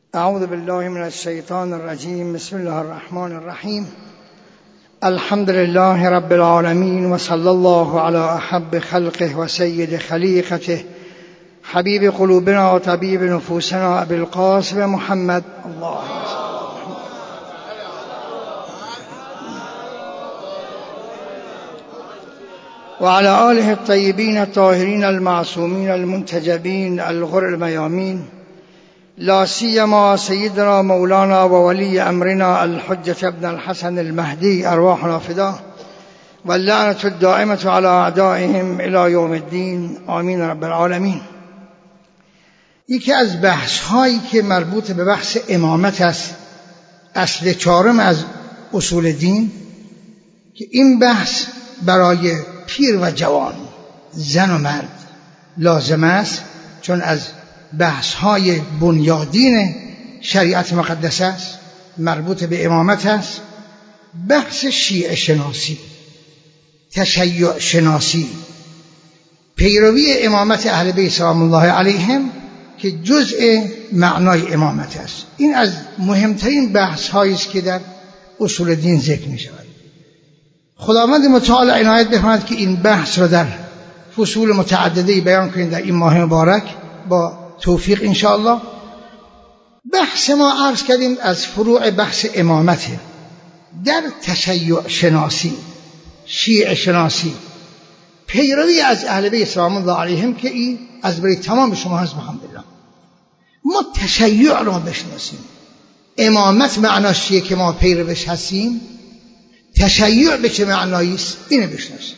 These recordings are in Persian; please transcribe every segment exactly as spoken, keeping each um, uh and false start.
اعوذ بالله من الشیطان الرجیم. بسم الله الرحمن الرحیم. الحمد لله رب العالمین و صلی الله علی احب خلقه و سید خلیقته حبیب قلوبنا و طبیب نفوسنا ابی القاسم محمد. الله و علی آله الطیبین الطاهرین المعصومین المنتجبین الغر المیامین، لا سیما سیدنا مولانا و ولی امرنا الحجة ابن الحسن المهدی ارواحنا فداه و اللعنة الدائمة على اعدائهم الى یوم الدین، آمین رب العالمین. یکی از بحث هایی که مربوط به بحث امامت است، اصل چهارم از اصول دین، که این بحث برای پیر و جوان، زن و مرد لازم است، چون از بحث های بنیادین شریعت مقدس است، مربوط به امامت است. بحث شیعه شناسی، تشیع شناسی، پیروی امامت اهل بیت سلام الله علیهم که جزء معنای امامت است. این از مهمترین بحث هایی است که در اصول دین ذکر می شود. خداوند متعال عنایت بفرماید که این بحث را در فصول متعددی بیان کنید در این ماه مبارک با توفیق انشاءالله. بحث ما عرض کردیم از فروع بحث امامته در تشیع شناسی، شیعه شناسی، پیروی از اهل بیت سلام الله علیهم که این از برای تمام شما هست. الحمدلله ما تشیع را بشناسیم. امامت معناش چیه که ما پیروش هستیم؟ تشیع به چه معنایی است اینو بشناسیم.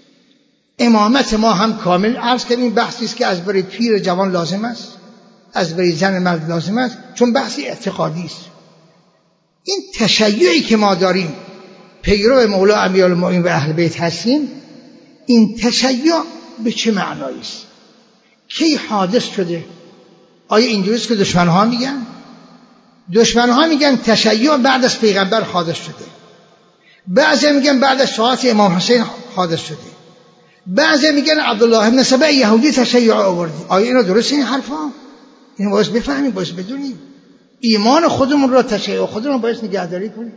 امامت ما هم کامل عرض کردیم بحثی است که از برای پیر جوان لازم است، از برای زن مرد لازم است، چون بحثی اعتقادی است. این تشیعی که ما داریم، پیرو مولا امیرالمؤمنین و اهل بیت هستیم، این تشیع به چه معنایی است؟ کی حادث شده؟ آیا اینجوری است که دشمن‌ها میگن؟ دشمن‌ها میگن تشیع بعد از پیغمبر حادث شده، بعضی میگن بعد از شهادت امام حسین حادث شده، بعضی میگن عبدالله بن سبع یهودی تشیع آوردی. آیا اینا درسته این حرفا؟ اینو باید بفهمیم، باید بدونیم. ایمان خودمون را، تشیع خودمون باید نگهداری کنیم.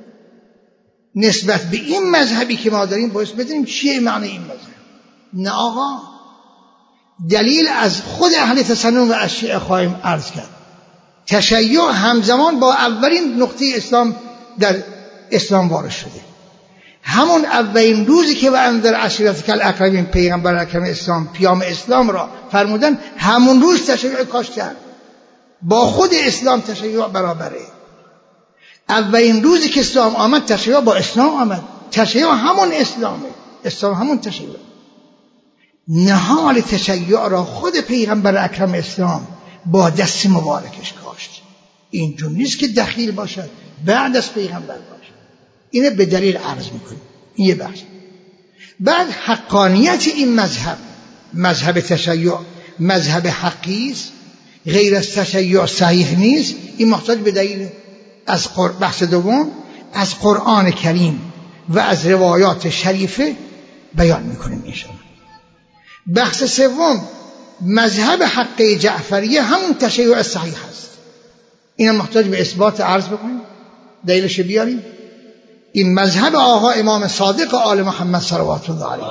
نسبت به این مذهبی که ما داریم باید بدونیم چیه معنی این مذهب. نه آقا، دلیل از خود اهل تسنن و از شیعه خواهیم عرض کرد. تشیع همزمان با اولین نقطه اسلام در اسلام وارد شده. همون اولین روزی که و انذر عشیرتک الاقربین پیغمبر اکرم اسلام پیام اسلام را فرمودن، همون روز تشیع کاشتن. با خود اسلام تشیع برابره. اولین روزی که اسلام آمد تشیع با اسلام آمد. تشیع همون اسلامه، اسلام همون تشیع. نهال تشیع را خود پیغمبر اکرم اسلام با دست مبارکش کاشت. اینجور نیست که دخیل باشد، بعد از پیغمبر باشد. اینه به دلیل عرض میکنیم. این یه بحث. بعد حقانیت این مذهب، مذهب تشیع مذهب حقی است، غیر از تشیع صحیح نیست. این محتاج به دلیل از بحث دوم از قرآن کریم و از روایات شریفه بیان میکنیم انشاءالله. بحث سوم مذهب حقی جعفریه همون تشیع صحیح هست. این محتاج به اثبات عرض بکنیم، دلیلش بیاریم. این مذهب آقا امام صادق آل محمد صلوات الله علیه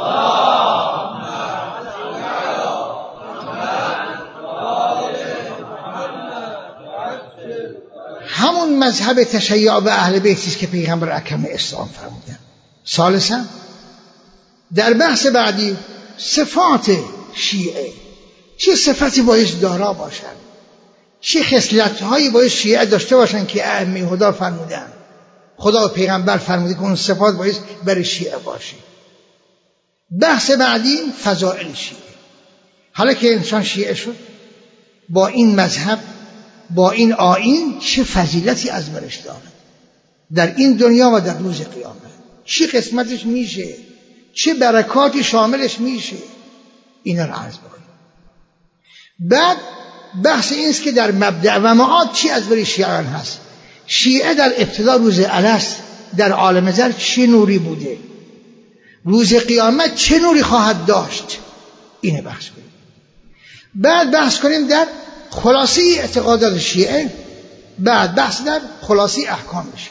همون مذهب تشیع و اهل بیت است که پیغمبر اکرم اسلام فرمودن. ثالثا در بحث بعدی صفات شیعه، چه صفتی باید دارا باشند، چه خصلت‌هایی باید شیعه داشته باشند که ائمه هدا فرمودن، خدا و پیغمبر فرموده که اون صفات باید برای شیعه باشه. بحث بعدی فضائل شیعه. حالا که انسان شیعه شد، با این مذهب، با این آیین، چه فضیلتی از برش دارد در این دنیا و در روز قیامت، چه قسمتش میشه، چه برکاتی شاملش میشه. این را عرض بکنیم. بعد بحث این است که در مبدأ و معاد چی از برای شیعان هست. شیعه در ابتدا روز الست در عالم زر چه نوری بوده، روز قیامت چه نوری خواهد داشت. اینه بحث کنیم. بعد بحث کنیم در خلاصه اعتقادات شیعه بعد بحث در خلاصی احکام بشه.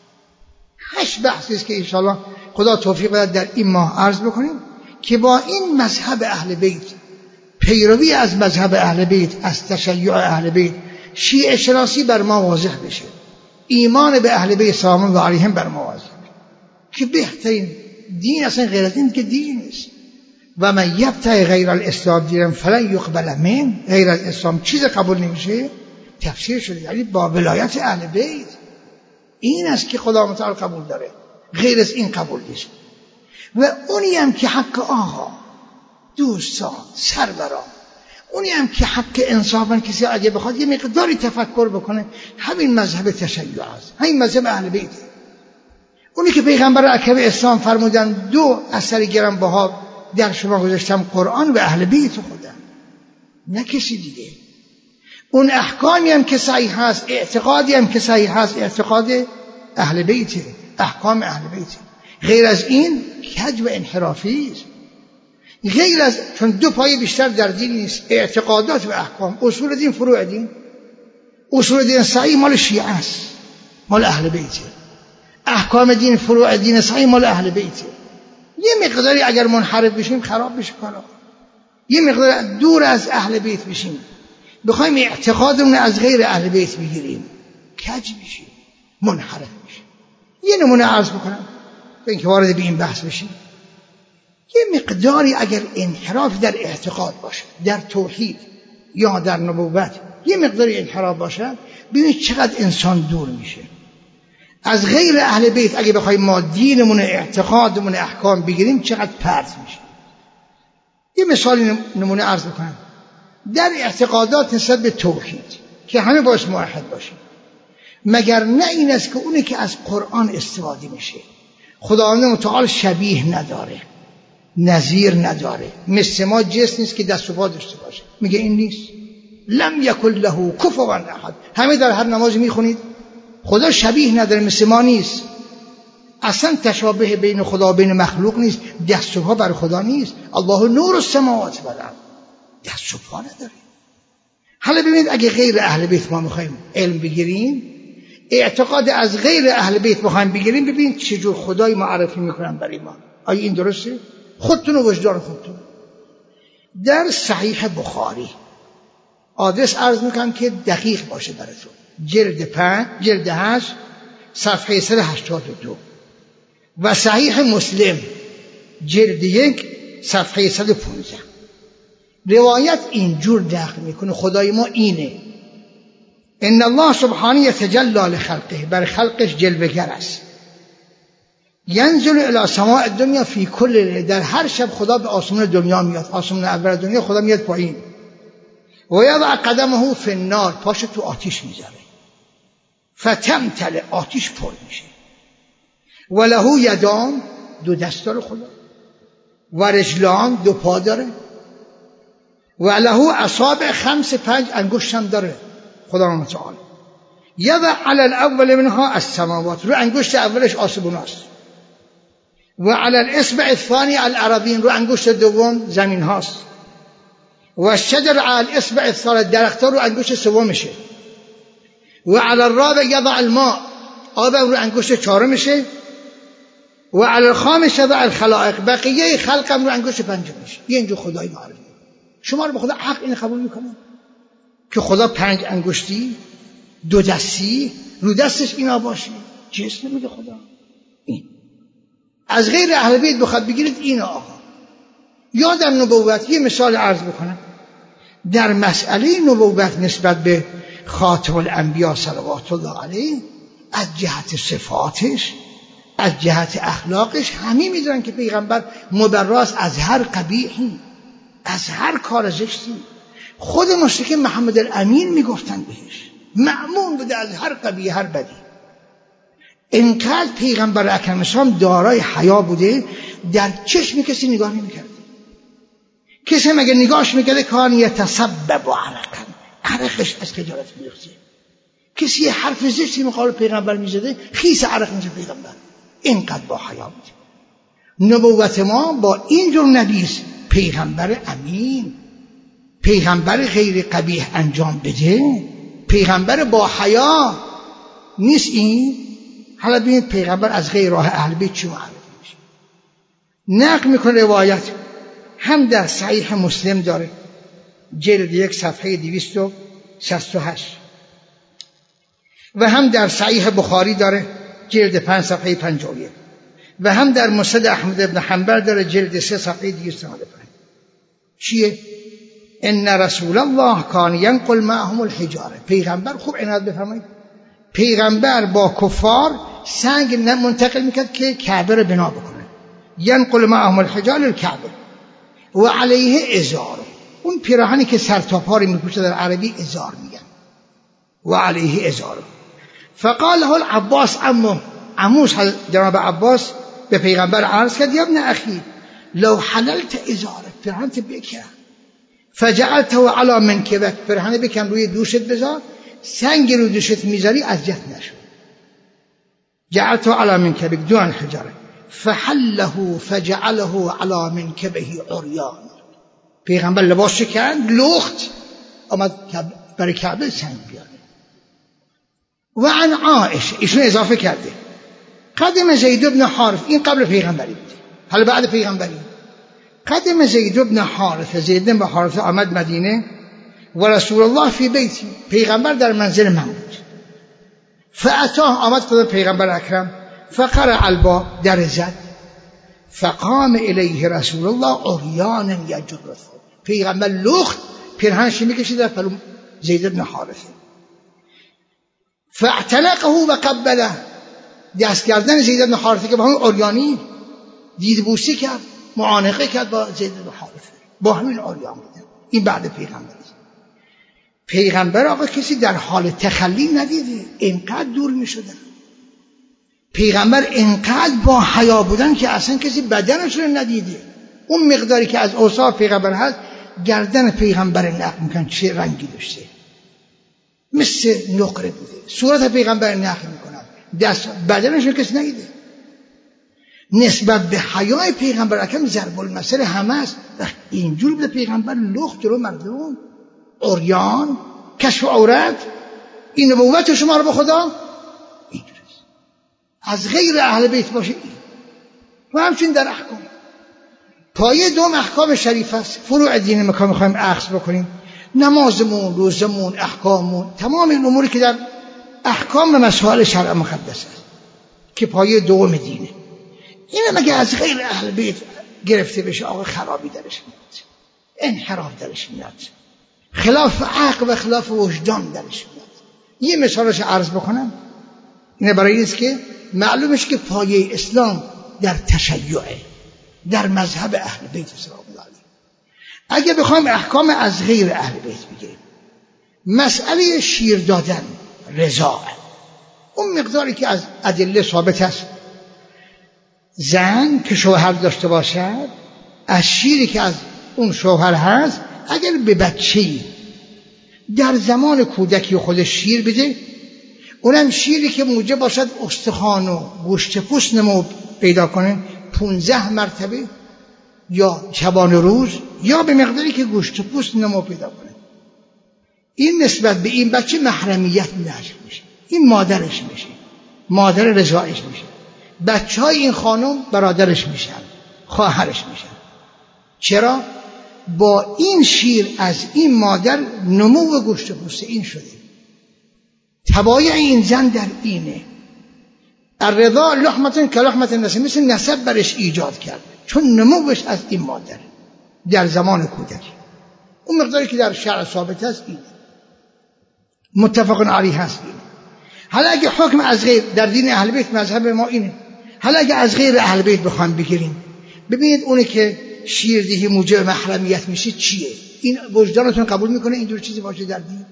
هشت بحثی است که انشاءالله خدا توفیق بده در این ماه عرض بکنیم که با این مذهب اهل بیت، پیروی از مذهب اهل بیت، از تشیع اهل بیت، شیعه شناسی بر ما واضح بشه، ایمان به اهل بیت سلام الله علیهم بر ما واضح که بهترین دین اصلا غیر از این که دین نیست. و من یبتغی غیر الاسلام دینا فلن یقبل منه، غیر از اسلام چیز قبول نمیشه. تفسیر شده یعنی با ولایت اهل بیت، این است که خدا متعال قبول داره، غیر از این قبول نیست. و اونی هم که حق آقا، دوستان، سروران، اونی هم که حق انصافا کسی اگه بخواد یه مقداری تفکر بکنه، همین مذهب تشیع است، همین مذهب اهل بیت. اونی که پیغمبر اکرم اسلام فرمودن دو اثر گرانبها در شما گذاشتم، قرآن و اهل بیت خودم، نه کسی دیگه. اون احکامی هم که صحیح هست، اعتقادی هم که صحیح هست، اعتقاد اهل بیته، احکام اهل بیته. غیر از این کج و انحرافی است. غیر از چون دو پای بیشتر در دین نیست، اعتقادات و احکام. اصول دین، فروع دین. اصول دین صحیح مال شیعه است، مال اهل بیته. احکام دین، فروع دین صحیح مال اهل بیته. یه مقداری اگر منحرف بشیم خراب بشه کارا، یه مقدار دور از اهل بیت بشیم، بخوایم اعتقادمون از غیر اهل بیت بگیریم، کج میشیم، منحرف میشیم. یه نمونه عرض بکنم تا اینکه وارد به این بحث بشیم. یه مقداری اگر انحراف در اعتقاد باشه، در توحید یا در نبوت، یه مقداری انحراف باشه، ببینید چقدر انسان دور میشه از غیر اهل بیت. اگه بخوایم ما دینمون، اعتقادمون، احکام بگیریم، چقدر پرت میشه. یه مثال نمونه عرض بکنم در اعتقادات نسبت به توحید که همه باش موحد باشیم. مگر نه این است که اونی که از قرآن استفاده میشه خداوند متعال شبیه نداره، نظیر نداره، مثل ما جسم نیست که دست و پا داشته باشه، میگه این نیست. لم یکن له کفوا احد. همه در هر نماز میخونید خدا شبیه نداره، مثل ما نیست. اصلا تشابه بین خدا و بین مخلوق نیست. دست و پا بر خدا نیست. الله نور السماوات و الارض، دست و پا نداره. حالا ببینید اگه غیر اهل بیت ما میخوایم علم بگیریم، اعتقاد از غیر اهل بیت میخوایم بگیریم، ببینید چجور خدای معرفی میکنن برای ما. آیا این درسته؟ خودتون و وجدان خودتون. در صحیح بخاری آدرس عرض میکنم که دقیق باشه براتون، جلد پنج، جلد هشت، صفحه صد و هشتاد و دو. و صحیح مسلم جلد یک، صفحه صد و پانزده. روایت اینجور داخل میکنه خدای ما اینه: ان الله سبحانه یتجلی لخلقه، بر خلقش جلوه‌گر است. ینزل الی سماء الدنیا فی کل لیله، در هر شب خدا به آسمان دنیا میاد، آسمان اول دنیا خدا میاد پایین. و یضع قدمه فی النار، پاشو تو آتیش میذاره. فتمتلئ، آتیش پر میشه. و له یدان، دو دست داره خدا. و رجلان، دو پا داره. و له اصابع خمس، پنج انگشت هم داره خدا متعال. یضع علی الاول منها السماوات، رو انگشت اولش آسمون است. و علی الاصبع الثانی الارضین، رو انگشت دوم زمین هاست. و الشجر علی الاصبع الثالث، درخت‌ها رو انگشت سومشه. و علی الرابع یضع الماء، آب رو انگشت چهارمشه. و علی الخامس یضع الخلائق، بقیه خلقم رو انگشت پنجمشه. یه اینجور خدای معرفی. شما رو به خدا حق این قبول میکنه که خدا پنج انگشتی، دو دستی، رو دستش اینا باشه؟ جسم میده خدا. این از غیر اهل بیت بخواد بگیرید این آقا. یا در نبوت یه مثال عرض بکنم. در مسئله نبوت نسبت به خاتم الانبیا صلوات الله علیه، از جهت صفاتش، از جهت اخلاقش، همه میدونن که پیغمبر مبراست از هر قبیحی، از هر کار زشتی. خود مشرکین محمد الامین میگفتن بهش، مأمون بوده از هر قبیح، هر بدی. اینقدر پیغمبر اکرم اسلام دارای حیا بوده، در چشم کسی نگاه نمیکرد. کسی هم اگر نگاهش میکرده کان یتسبب عرقا، عرقش از خجالت میریخته. کسی یه حرف زشتی مقابل پیغمبر میزده، خیس عرق میشه پیغمبر. اینقدر با حیا بوده. نبوت ما با این جور نبیست، پیغمبر امین، پیغمبر غیر قبیح انجام بده، پیغمبر با حیا نیست این. حالا ببینید پیغمبر از غیر راه اهل بیت چی معرفی میشه. نقل میکنه روایت هم در صحیح مسلم داره جلد یک صفحه دویست و شصت و هشت و هم در صحیح بخاری داره جلد پنج صفحه پنجاه و یک و هم در مسند احمد بن حنبل داره جلد سه صفحه دویست و نود و پنج. چیه؟ ان رسول الله کان ینقل معهم الحجاره. پیغمبر خوب عنایت بفرمایید، پیغمبر با کفار سنگ منتقل میکرد که کعبه رو بنا بکنه. ینقل معهم الحجاره الکعبه و علیه ازار، اون پیراهنی که سر تا پا میپوشه در عربی ازار میگن، و علیه ازار. فقال له العباس عمو، عموش جناب عباس به پیغمبر عرض کرد یا ابن اخی لو حللت ازارك، پیراهنت بکن، فجعلته على منکبک، پیراهن بکن روی دوشت بذار، سنگ رو دوشت میذاری اذیت نشو. جعلته على منکبک دون الحجاره فحله فجعله على منکبه عریان. پیغمبر لباس شکند، لخت آمد برای کعبه سنگ بیاره. و عن عائشه، ایشون اضافه کرده قدم زید بن حارث، این قبل پیغمبری بود، حالا بعد پیغمبری. قدم زید بن حارث، زید بن حارث آمد مدینه و رسول الله فی بیتی، پیغمبر در منزل من بود. فاتاه، آمد خود پیغمبر اکرم، فقرع الباب، در زد، فقام الیه رسول الله عریانا یجر الثوب، پیغمبر لخت پیرهنش میکشید در پلو زید بن حارث. فاعتنقه و قبله، دست کردن زید بن حارثه که با همین عریانی دید بوسی کرد، معانقه کرد با زید بن حارثه، با همین عریان بودن. این بعد پیغمبر. پیغمبر آقا کسی در حال تخلی ندیده، اینقدر دور می شدن. پیغمبر اینقدر با حیا بودن که اصلا کسی بدنش رو ندیده. اون مقداری که از اوصاف پیغمبر هست، گردن پیغمبر نقل میکنن چه رنگی داشته، مثل نقره بوده. صورت پیغمبر نقل میکنن، دست بدنش رو کسی ندیده. نسبت به حیای پیغمبر اکرم ضرب المثل همه است. اینجور بوده پیغمبر لخت جلو مردم، عریان، کشف عورت. این نبوت شما رو به خدا اینجوریه. از غیر اهل بیت باشه این. و همچنین در احکام، پایه دوم احکام شریف است. فروع دین ما میخوایم اخذ بکنیم، نمازمون، روزمون، احکاممون، تمام این اموری که در احکام و مسائل شرع مقدس است که پایه دوم دینه، اینه مگه از غیر اهل بیت گرفته بشه آقا خرابی درش میاد، انحراف درش میاد، خلاف عقل و خلاف وجدان درش میاد. یه مثالش عرض بکنم، اینه برای اینست که معلومش که پایه اسلام در تشیعه، در مذهب اهل بیت سلام الله علیه. اگه بخوایم احکام از غیر اهل بیت بگیریم، مسئله شیر دادن، رضاع، اون مقداری که از ادله ثابت است، زن که شوهر داشته باشد، از شیری که از اون شوهر هست، اگر به بچه‌ای در زمان کودکی خودش شیر بده، اونم شیری که موجب باشد استخوان و گوشت پوست نمو پیدا کنه، پونزده مرتبه یا شبان روز، یا به مقداری که گوشت پوست نمو پیدا کنه، این نسبت به این بچه محرمیت نشد میشه. این مادرش میشه، مادر رضاعش میشه. بچه های این خانم برادرش میشن، خواهرش میشن. چرا؟ با این شیر از این مادر نمو و گوشت پوست این شده. تبایع این زن در اینه. الرضاع لحمة کلحمة النسب، مثل نسب برش ایجاد کرد، چون نموش از این مادر در زمان کودکی. اون مقداری که در شرع ثابت است اینه، متفق علیه هست اینه. حالا اگه حکم از غیر در دین اهل بیت مذهب ما اینه، حالا اگه از غیر اهل بیت بخوام بگیریم، ببینید اونی که شیردهی موجب محرمیت میشه چیه؟ این وجدانتون قبول میکنه اینجور چیزی باشه در دین؟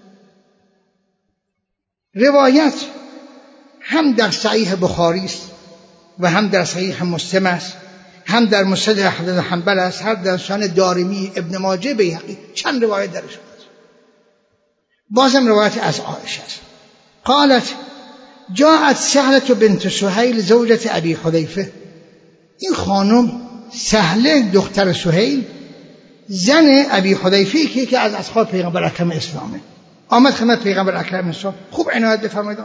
روایت هم در صحیح بخاری است و هم در صحیح مسلم است، هم در مسند احمد بن حنبل است، هم در سنن دارمی، ابن ماجه، بیهقی، چند روایت درش هست. بازم روایت از عایشه است. قالت جاءت سهلة بنت سهیل زوجة ابی حذیفه. این خانم سهله دختر سهیل، زن ابی حذیفه که از اصحاب پیغمبر اکرم اسلامه، آمد خدمت پیغمبر اکرم اسلام. خوب عنایت بفرمایید.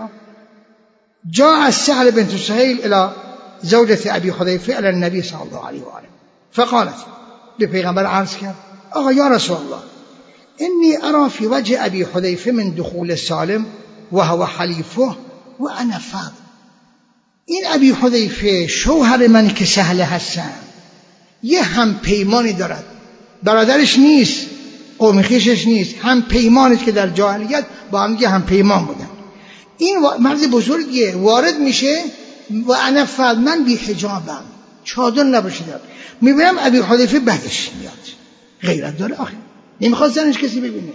جاء سهل بنت سهيل الى زوجة ابي حذيفه الى النبي صلی الله علیه و آله فقالت، به پیغمبر عرض کرد آقا یا رسول الله انی ارى في وجه ابي حذيفه من دخول سالم وهو حلیفه و انا فاض. این ابی حذیفه شوهر من که سهل هستم یه هم پیمانی دارد، برادرش نیست، قوم خویشش نیست، هم پیمانی که در جاهلیت با هم دیگه هم پیمان بودن. این مرد بزرگیه وارد میشه و انا فاض، من بی حجابم، چادر نپوشیدم. میبینم ابی حذیفه بعدش میاد، غیرت داره آخه، نمیخواد زنش کسی ببینه.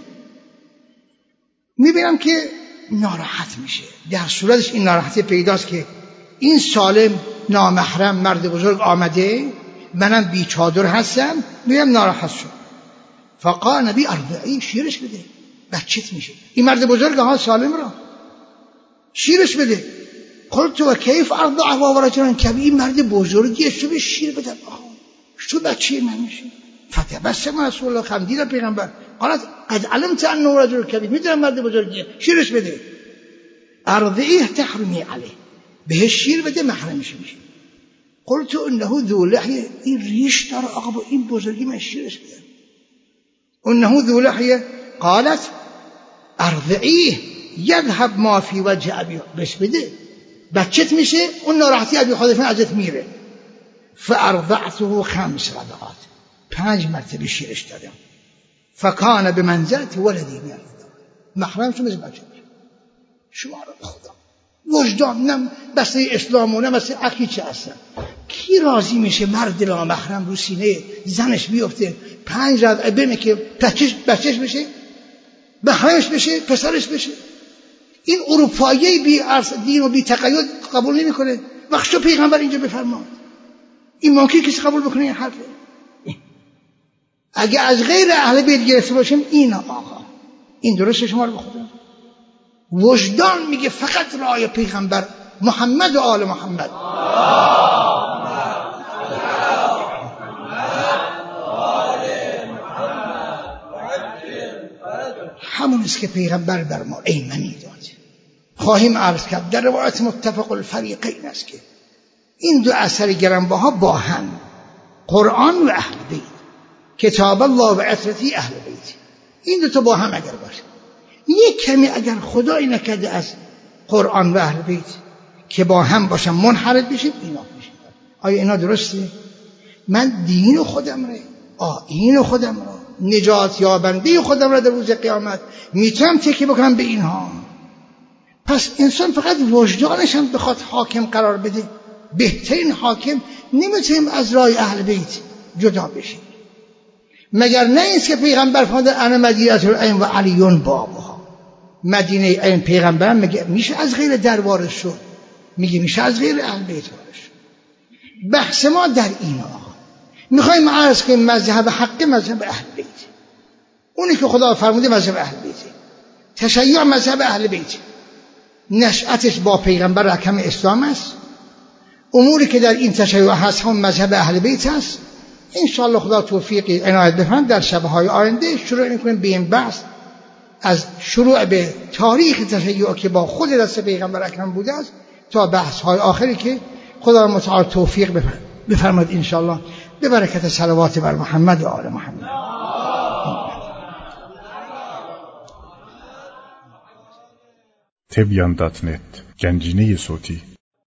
میبینم که ناراحت میشه، در صورتش این ناراحتی پیداست که این سالم نامحرم مرد بزرگ آمده، منم بی چادر هستم. میبینم ناراحت شد. فقال نبی ارضعی، شیرش بده، بچت میشه. این مرد بزرگ ها سالم را شیرش بده. قلت و کیف ارضعه و رجل کبیر، این مرد بزرگیه شو به شیر بده، شو بچه من میشه. فتبسم رسول الله، خندید پیغمبر، قالت قد علمت انه رجل کبیر، میدونم مرد بزرگیه، شیرش بده. ارضعیه تحرمی علیه، بهش شیر بده محرمش میشه. قلت انه ذو لحیه، این ریش داره آقا، با این بزرگی من شیرش بدم. انه ذو لحیه. قالت ارضعیه یذهب ما فی وجه ابی، بهش بده بچت میشه، اون ناراحتی ابی حذیفه ازت میره. فارضعته خمس رضعات، پنج مرتبه شیرش دادم. فکان به منزلت ولدی میاد، محرمش مثل بچه. شما را خدا وجدان نم بس اسلام و نم بس عقیده هستن. کی راضی میشه مرد لا محرم رو سینه زنش بیفته، پنج رضعه بمه که بچش بچش بشه، محرمش بشه، پسرش بشه؟ این اروپایی بی ارث دین و بی تقید قبول نمیکنه. وقتی پیغمبر اینجا بفرماد، این ممکن کسی قبول بکنه این حرفه؟ اگه از غیر اهل بیت گرفته باشیم، این آقا این درسته؟ شما رو به خدا وجدان میگه فقط رای پیغمبر محمد و آل محمد. همون است که پیغمبر بر ما ایمنی داد. خواهیم عرض کرد در روایت متفق الفریقین است که این دو اثر گرانبها با هم، قرآن و اهل بیت، کتاب الله و عترتی اهل بیت، این دو تا با هم اگر باشه، یک کمی اگر خدای نکرده از قرآن و اهل بیت که با هم باشن منحرف بشیم، اینا بشیم. آیا اینا درسته؟ من دین خودم را، آیین خودم را، نجات یابنده خودم را در روز قیامت میتونم تکیه بکنم به اینها. پس انسان فقط وجدانش هم بخواد حاکم قرار بده، بهترین حاکم نمیتونیم از رای اهل بیت جدا بشیم. مگر نه اینست که پیغمبر فرموده انا مدینه العین و علیون بابها، مدینه این پیغمبر میگه میشه از غیر در وارد شد، میگه میشه از غیر اهل بیت وارد شد. بحث ما در این آقا میخوایم عرض کنیم مذهب حق مذهب اهل بیت، اونی که خدا فرموده مذهب اهل بیت. تشیع مذهب اهل بیت، نشأتش با پیغمبر اکرم اسلام است. اموری که در این تشیع هست هم مذهب اهل بیت است. انشاءالله خدا توفیقی عنایت بفرماید در شب‌های آینده شروع می‌کنیم به این بحث، از شروع به تاریخ تشیع که با خود دست پیغمبر اکرم بوده است تا بحث‌های آخری که خدا متعال توفیق بفرماید انشاءالله، به برکت صلوات بر محمد و آل محمد. تبیان دات نت، گنجینه صوتی.